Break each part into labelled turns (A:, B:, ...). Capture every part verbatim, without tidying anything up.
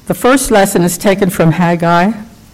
A: The first lesson is taken from Haggai,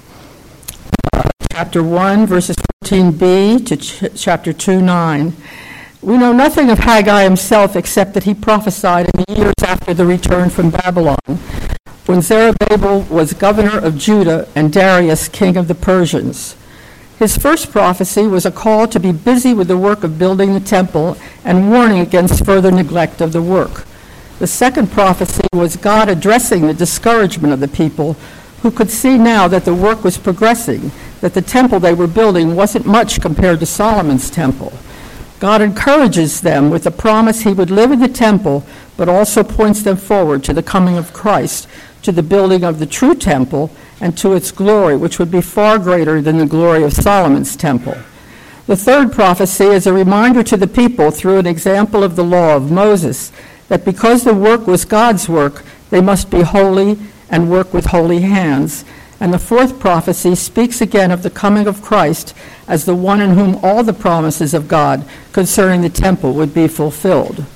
A: uh, chapter one, verses fourteen b to ch- chapter two, nine. We know nothing of Haggai himself except that he prophesied in the years after the return from Babylon, when Zerubbabel was governor of Judah and Darius king of the Persians. His first prophecy was a call to be busy with the work of building the temple and warning against further neglect of the work. The second prophecy was God addressing the discouragement of the people who could see now that the work was progressing, that the temple they were building wasn't much compared to Solomon's temple. God encourages them with the promise he would live in the temple, but also points them forward to the coming of Christ, to the building of the true temple, and to its glory, which would be far greater than the glory of Solomon's temple. The third prophecy is a reminder to the people through an example of the law of Moses, that because the work was God's work, they must be holy and work with holy hands. And the fourth prophecy speaks again of the coming of Christ as the one in whom all the promises of God concerning the temple would be fulfilled.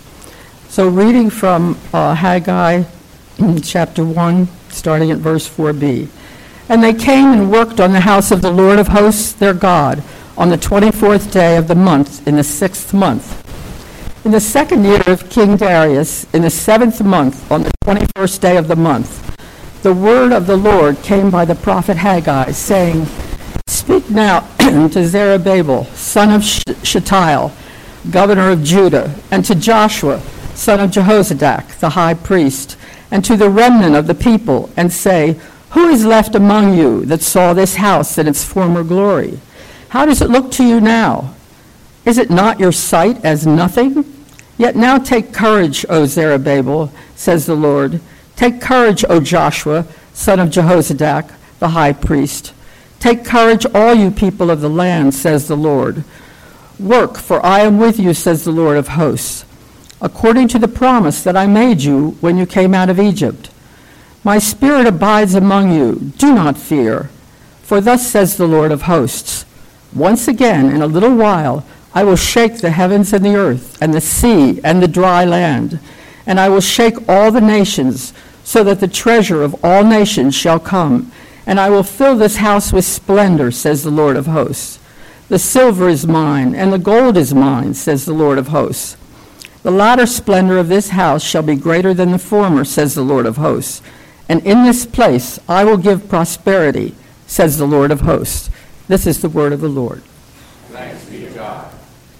A: So reading from uh, Haggai chapter one, starting at verse four b. And they came and worked on the house of the Lord of hosts, their God, on the twenty-fourth day of the month, in the sixth month. In the second year of King Darius, in the seventh month, on the twenty-first day of the month, the word of the Lord came by the prophet Haggai, saying, Speak now to Zerubbabel, son of Shealtiel, governor of Judah, and to Joshua, son of Jehozadak, the high priest, and to the remnant of the people, and say, Who is left among you that saw this house in its former glory? How does it look to you now? Is it not your sight as nothing? Yet now take courage, O Zerubbabel, says the Lord. Take courage, O Joshua, son of Jehozadak, the high priest. Take courage, all you people of the land, says the Lord. Work, for I am with you, says the Lord of hosts, according to the promise that I made you when you came out of Egypt. My spirit abides among you. Do not fear. For thus says the Lord of hosts, once again, in a little while, I will shake the heavens and the earth, and the sea and the dry land, and I will shake all the nations, so that the treasure of all nations shall come, and I will fill this house with splendor, says the Lord of hosts. The silver is mine, and the gold is mine, says the Lord of hosts. The latter splendor of this house shall be greater than the former, says the Lord of hosts. And in this place I will give prosperity, says the Lord of hosts. This is the word of the Lord.
B: Thanks be to God.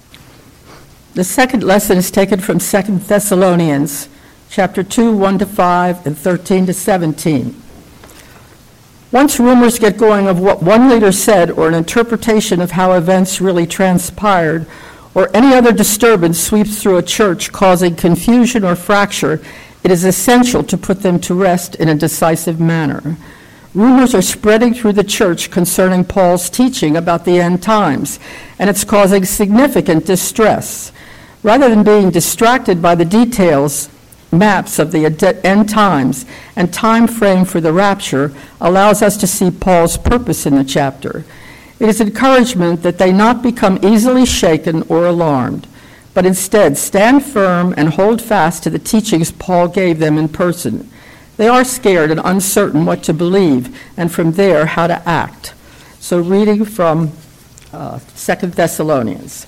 A: The second lesson is taken from Second Thessalonians, chapter two, one to five, and thirteen to seventeen. Once rumors get going of what one leader said, or an interpretation of how events really transpired, or any other disturbance sweeps through a church causing confusion or fracture, it is essential to put them to rest in a decisive manner. Rumors are spreading through the church concerning Paul's teaching about the end times, and it's causing significant distress. Rather than being distracted by the details, maps of the end times and time frame for the rapture allows us to see Paul's purpose in the chapter. It is encouragement that they not become easily shaken or alarmed, but instead stand firm and hold fast to the teachings Paul gave them in person. They are scared and uncertain what to believe, and from there how to act. So reading from uh, Second Thessalonians.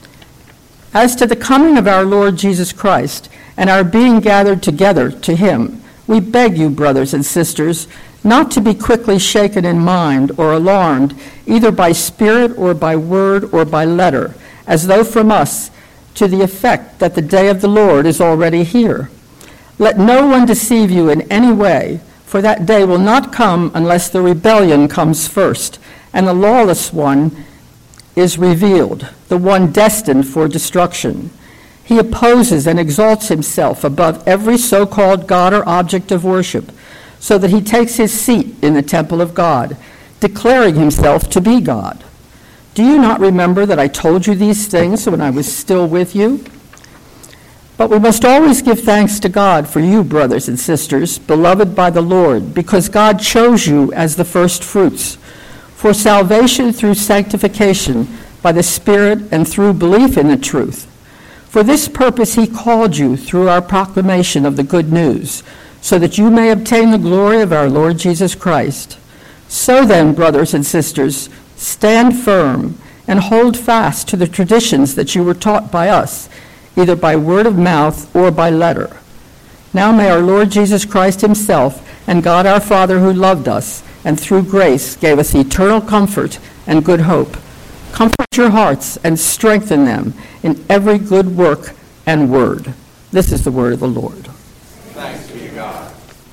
A: As to the coming of our Lord Jesus Christ and our being gathered together to him, we beg you, brothers and sisters, not to be quickly shaken in mind or alarmed, either by spirit or by word or by letter, as though from us, to the effect that the day of the Lord is already here. Let no one deceive you in any way, for that day will not come unless the rebellion comes first, and the lawless one is revealed, the one destined for destruction. He opposes and exalts himself above every so-called God or object of worship, so that he takes his seat in the temple of God, declaring himself to be God. Do you not remember that I told you these things when I was still with you? But we must always give thanks to God for you, brothers and sisters, beloved by the Lord, because God chose you as the first fruits, for salvation through sanctification by the Spirit and through belief in the truth. For this purpose he called you through our proclamation of the good news, so that you may obtain the glory of our Lord Jesus Christ. So then, brothers and sisters, stand firm and hold fast to the traditions that you were taught by us, either by word of mouth or by letter. Now may our Lord Jesus Christ himself and God our Father, who loved us and through grace gave us eternal comfort and good hope, comfort your hearts and strengthen them in every good work and word. This is the word of the Lord.
B: Thanks be to God.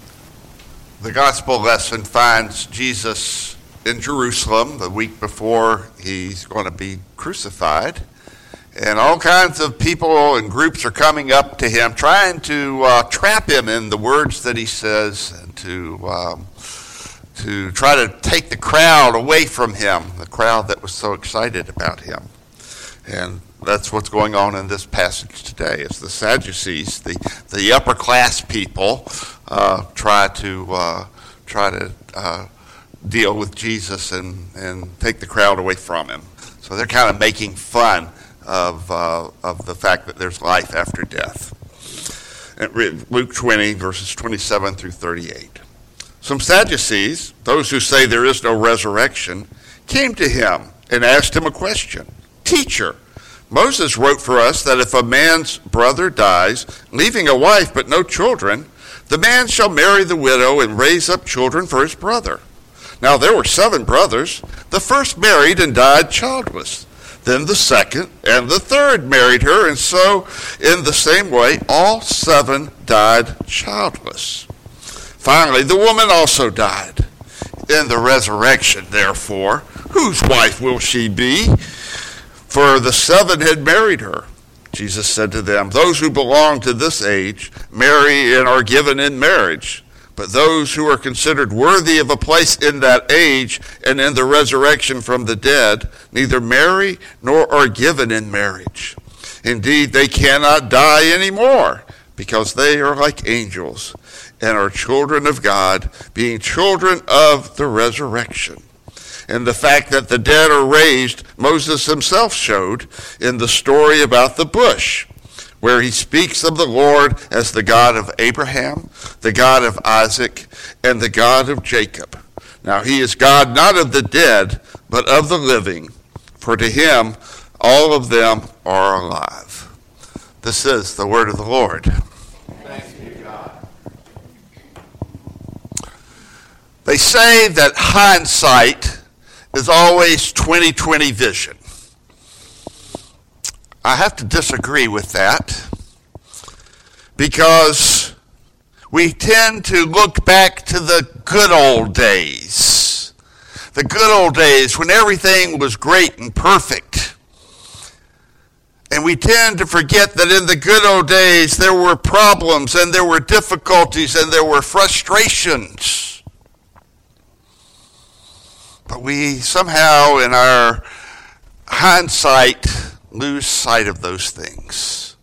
C: The gospel lesson finds Jesus in Jerusalem the week before he's going to be crucified. And all kinds of people and groups are coming up to him, trying to uh, trap him in the words that he says, and to um, to try to take the crowd away from him, the crowd that was so excited about him. And that's what's going on in this passage today, is the Sadducees, the, the upper class people, uh, try to uh, try to uh, deal with Jesus and, and take the crowd away from him. So they're kind of making fun of uh, of the fact that there's life after death. Luke twenty, verses twenty-seven through thirty-eight. Some Sadducees, those who say there is no resurrection, came to him and asked him a question. Teacher, Moses wrote for us that if a man's brother dies, leaving a wife but no children, the man shall marry the widow and raise up children for his brother. Now there were seven brothers. The first married and died childless. Then the second and the third married her, and so in the same way all seven died childless. Finally, the woman also died. In the resurrection, therefore, whose wife will she be? For the seven had married her. Jesus said to them, those who belong to this age marry and are given in marriage. But those who are considered worthy of a place in that age and in the resurrection from the dead neither marry nor are given in marriage. Indeed, they cannot die anymore, because they are like angels and are children of God, being children of the resurrection. And the fact that the dead are raised, Moses himself showed in the story about the bush, where he speaks of the Lord as the God of Abraham, the God of Isaac, and the God of Jacob. Now he is God not of the dead, but of the living, for to him all of them are alive. This is the word of the Lord.
B: Thanks be to God.
C: They say that hindsight is always twenty twenty vision. I have to disagree with that, because we tend to look back to the good old days, the good old days when everything was great and perfect. And we tend to forget that in the good old days there were problems and there were difficulties and there were frustrations. But we somehow, in our hindsight, lose sight of those things.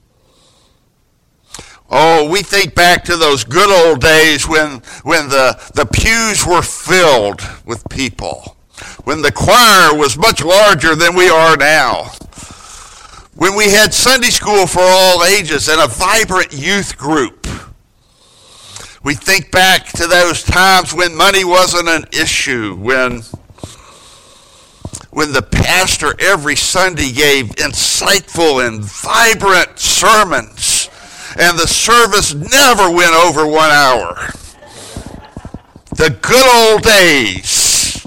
C: Oh, we think back to those good old days when when the, the pews were filled with people, when the choir was much larger than we are now, when we had Sunday school for all ages and a vibrant youth group. We think back to those times when money wasn't an issue, when when the pastor every Sunday gave insightful and vibrant sermons, and the service never went over one hour. The good old days.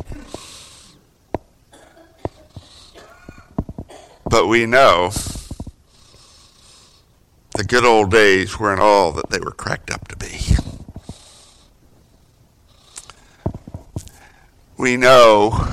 C: But we know the good old days weren't all that they were cracked up to be. We know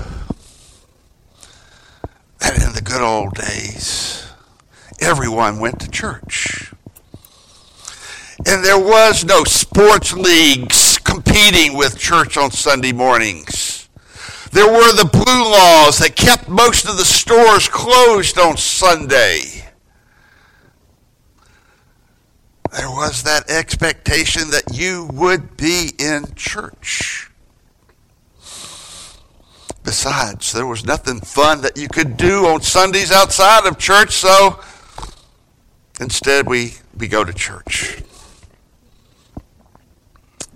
C: that in the good old days, everyone went to church. And there was no sports leagues competing with church on Sunday mornings. There were the blue laws that kept most of the stores closed on Sunday. There was that expectation that you would be in church. Besides, there was nothing fun that you could do on Sundays outside of church, so instead we, we go to church.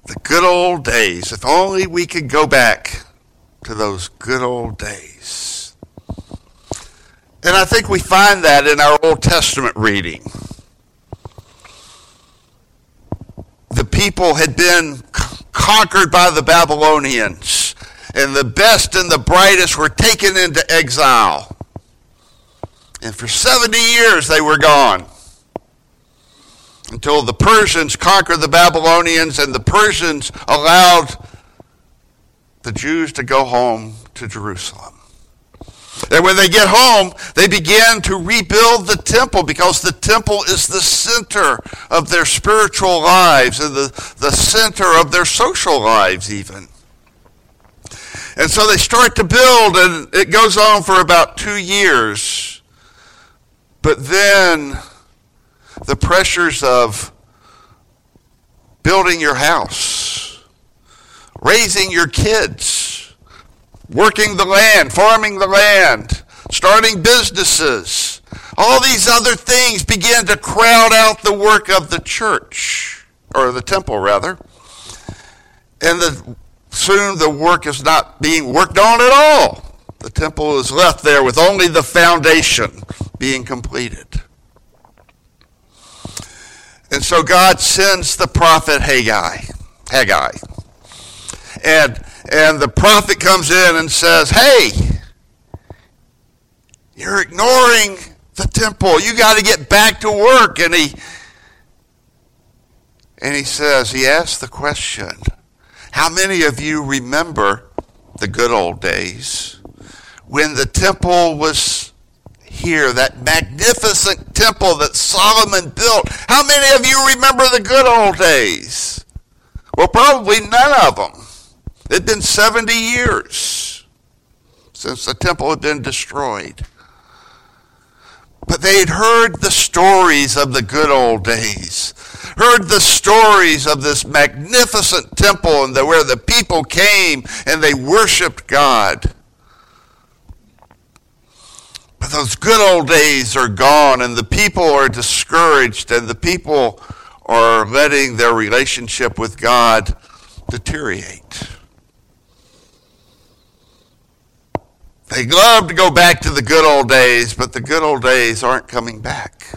C: The good old days. If only we could go back to those good old days. And I think we find that in our Old Testament reading. The people had been conquered by the Babylonians, and the best and the brightest were taken into exile. And for seventy years they were gone, until the Persians conquered the Babylonians, and the Persians allowed the Jews to go home to Jerusalem. And when they get home, they begin to rebuild the temple, because the temple is the center of their spiritual lives and the, the center of their social lives even. And so they start to build, and it goes on for about two years. But then the pressures of building your house, raising your kids, working the land, farming the land, starting businesses, all these other things begin to crowd out the work of the church, or the temple rather. And the, soon the work is not being worked on at all. The temple is left there with only the foundation being completed. And so God sends the prophet Haggai. Haggai. And, and the prophet comes in and says, hey, you're ignoring the temple. You got to get back to work. And he, and he says, he asks the question, how many of you remember the good old days when the temple was here, that magnificent temple that Solomon built? How many of you remember the good old days? Well, probably none of them. It'd been seventy years since the temple had been destroyed. But they had heard the stories of the good old days, heard the stories of this magnificent temple and the, where the people came and they worshiped God. But those good old days are gone, and the people are discouraged, and the people are letting their relationship with God deteriorate. They love to go back to the good old days, but the good old days aren't coming back.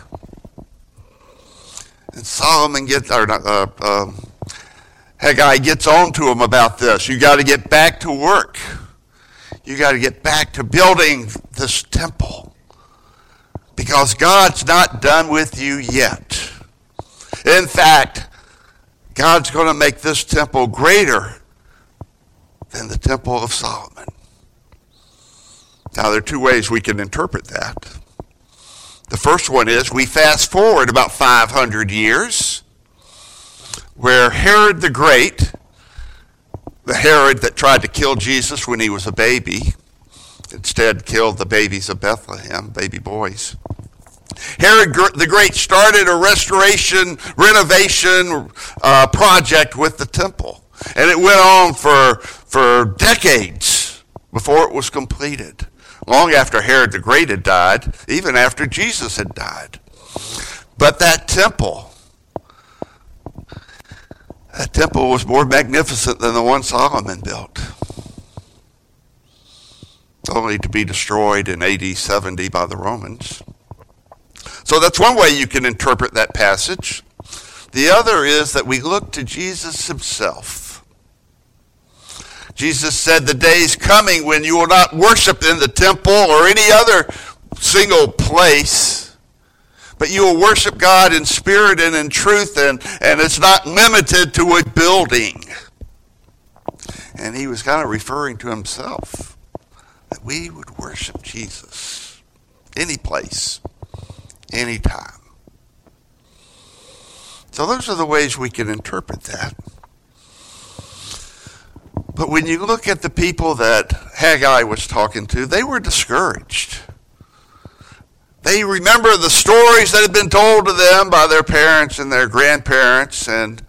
C: And Solomon gets, or not, uh, um, Haggai gets on to him about this. You got to get back to work. You got to get back to building this temple, because God's not done with you yet. In fact, God's going to make this temple greater than the temple of Solomon. Now, there are two ways we can interpret that. The first one is we fast forward about five hundred years, where Herod the Great, the Herod that tried to kill Jesus when he was a baby, instead killed the babies of Bethlehem, baby boys. Herod the Great started a restoration, renovation uh, project with the temple. And it went on for, for decades before it was completed. Long after Herod the Great had died, even after Jesus had died. But that temple, that temple was more magnificent than the one Solomon built, only to be destroyed in A D seventy by the Romans. So that's one way you can interpret that passage. The other is that we look to Jesus himself. Jesus said, the day's coming when you will not worship in the temple or any other single place, but you will worship God in spirit and in truth, and, and it's not limited to a building. And he was kind of referring to himself, that we would worship Jesus any place, anytime. So those are the ways we can interpret that. But when you look at the people that Haggai was talking to, they were discouraged. They remember the stories that had been told to them by their parents and their grandparents, and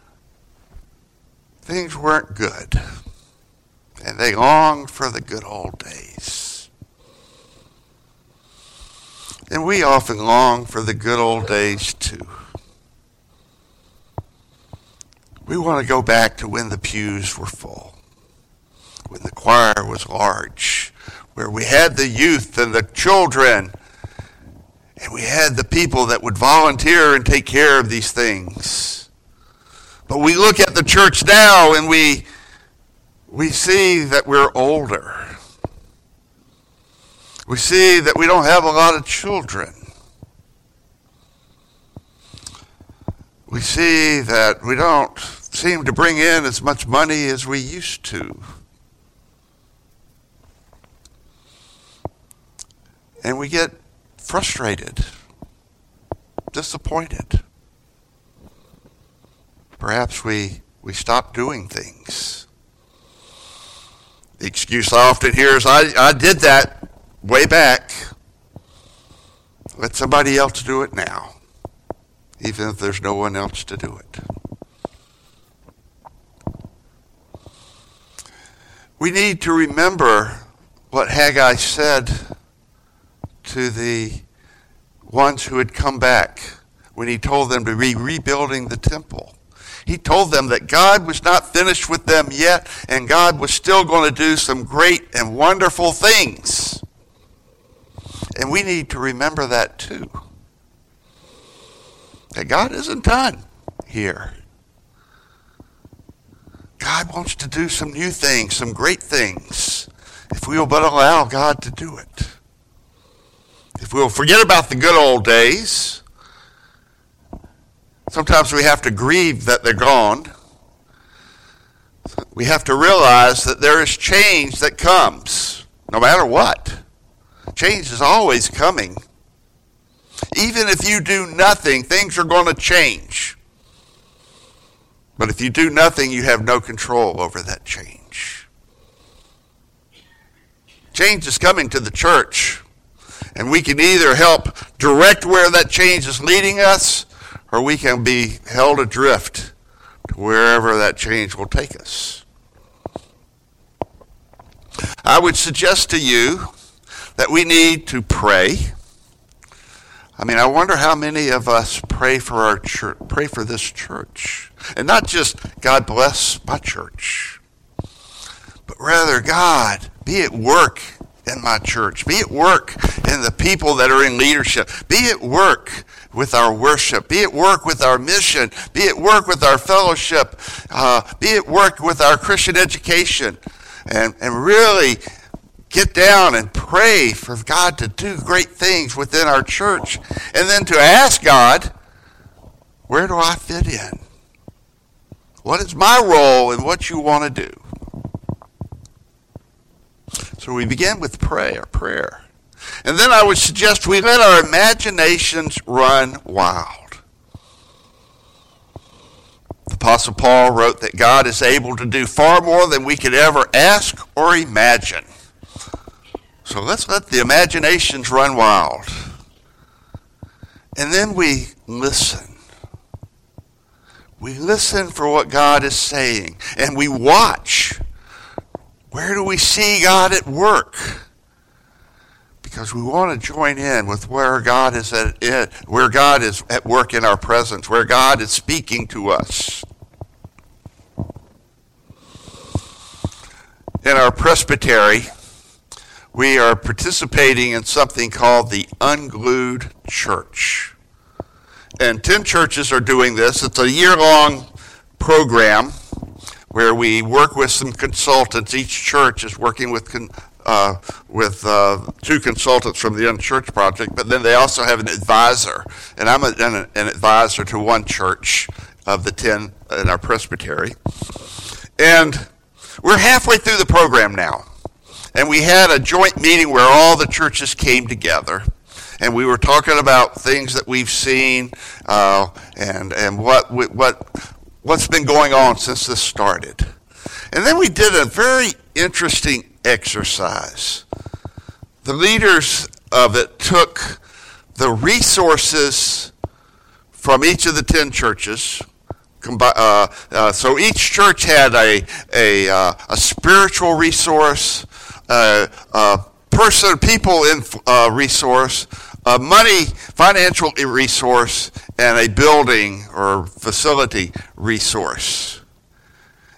C: things weren't good. And they longed for the good old days. And we often long for the good old days too. We want to go back to when the pews were full, when the choir was large, where we had the youth and the children, and we had the people that would volunteer and take care of these things. But we look at the church now and we we see that we're older. We see that we don't have a lot of children. We see that we don't seem to bring in as much money as we used to. And we get frustrated, disappointed. Perhaps we, we stop doing things. The excuse I often hear is, I, I did that way back. Let somebody else do it now, even if there's no one else to do it. We need to remember what Haggai said to the ones who had come back when he told them to be rebuilding the temple. He told them that God was not finished with them yet, and God was still going to do some great and wonderful things. And we need to remember that too. That God isn't done here. God wants to do some new things, some great things, if we will but allow God to do it. If we'll forget about the good old days, sometimes we have to grieve that they're gone. We have to realize that there is change that comes, no matter what. Change is always coming. Even if you do nothing, things are going to change. But if you do nothing, you have no control over that change. Change is coming to the church, and we can either help direct where that change is leading us, or we can be held adrift to wherever that change will take us. I would suggest to you that we need to pray. I mean, I wonder how many of us pray for our church, pray for this church. And not just, God bless my church, but rather, God, be at work in my church. Be at work in the people that are in leadership. Be at work with our worship. Be at work with our mission. Be at work with our fellowship. Uh, be at work with our Christian education. And, and really get down and pray for God to do great things within our church. And then to ask God, where do I fit in? What is my role in what you want to do? So we begin with prayer, prayer. And then I would suggest we let our imaginations run wild. The Apostle Paul wrote that God is able to do far more than we could ever ask or imagine. So let's let the imaginations run wild. And then we listen. We listen for what God is saying. And we watch. Where do we see God at work? Because we want to join in with where God is at it, where God is at work in our presence, where God is speaking to us. In our presbytery, we are participating in something called the Unglued Church. And ten churches are doing this. It's a year-long program where we work with some consultants. Each church is working with uh, with uh, two consultants from the Unchurched Project, but then they also have an advisor. And I'm a, an, an advisor to one church of the ten in our presbytery. And we're halfway through the program now. And we had a joint meeting where all the churches came together. And we were talking about things that we've seen uh, and and what what what's been going on since this started. And then we did a very interesting exercise. The leaders of it took the resources from each of the ten churches. Uh, uh, so each church had a a, uh, a spiritual resource, uh, a person, people in uh, resource, a money, financial resource, and a building or facility resource.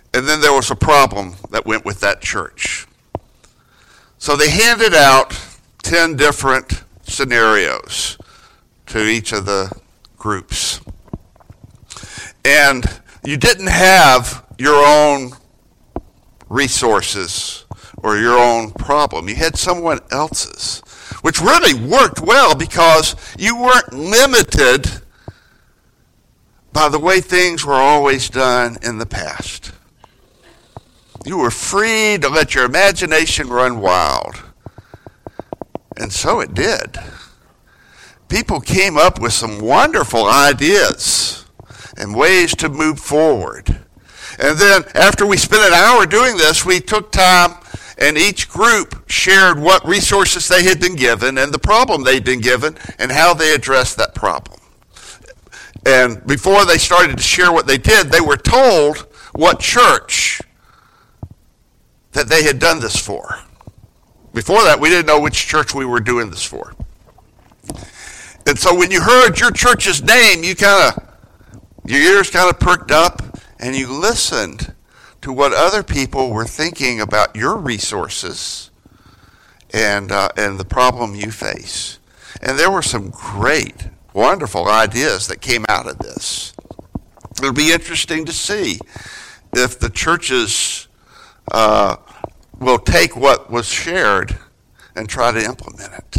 C: and then there was a problem that went with that church. So they handed out ten different scenarios to each of the groups. And you didn't have your own resources or your own problem. You had someone else's, which really worked well because you weren't limited by the way things were always done in the past. You were free to let your imagination run wild. And so it did. People came up with some wonderful ideas and ways to move forward. And then after we spent an hour doing this, we took time and each group shared what resources they had been given and the problem they'd been given and how they addressed that problem. And before they started to share what they did, they were told what church that they had done this for. Before that, we didn't know which church we were doing this for. And so when you heard your church's name, you kind of, your ears kind of perked up and you listened to what other people were thinking about your resources and uh, and the problem you face. And there were some great, wonderful ideas that came out of this. It'll be interesting to see if the churches uh, will take what was shared and try to implement it.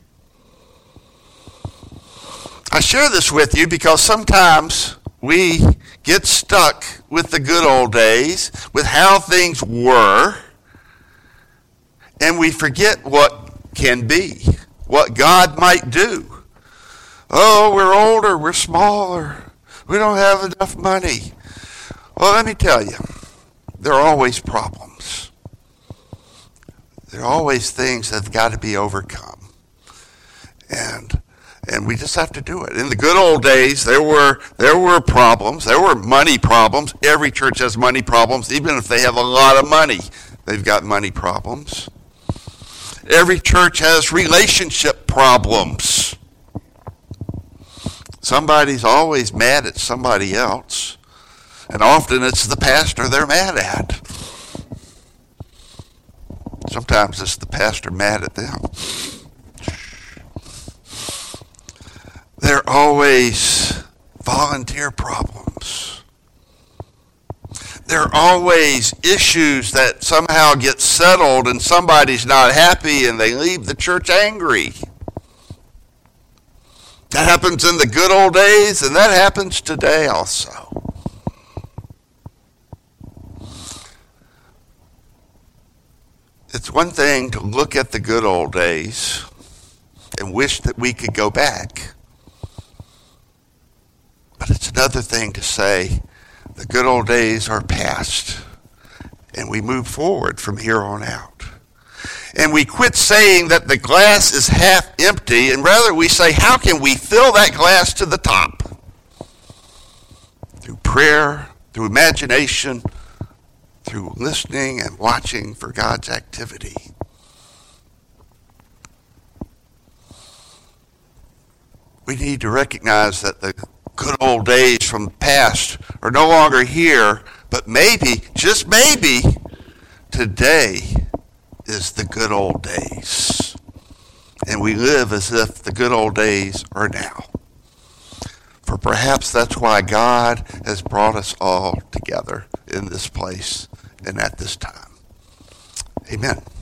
C: I share this with you because sometimes we get stuck with the good old days, with how things were, and we forget what can be, what God might do. Oh, we're older, we're smaller, we don't have enough money. Well, let me tell you, there are always problems. There are always things that have got to be overcome. And And we just have to do it. In the good old days, there were there were problems. There were money problems. Every church has money problems. Even if they have a lot of money, they've got money problems. Every church has relationship problems. Somebody's always mad at somebody else. And often it's the pastor they're mad at. Sometimes it's the pastor mad at them. There are always volunteer problems. There are always issues that somehow get settled and somebody's not happy and they leave the church angry. That happens in the good old days and that happens today also. It's one thing to look at the good old days and wish that we could go back. But it's another thing to say the good old days are past and we move forward from here on out. And we quit saying that the glass is half empty and rather we say, how can we fill that glass to the top? Through prayer, through imagination, through listening and watching for God's activity. We need to recognize that the good old days from the past are no longer here, but maybe, just maybe, today is the good old days. And we live as if the good old days are now. For perhaps that's why God has brought us all together in this place and at this time. Amen.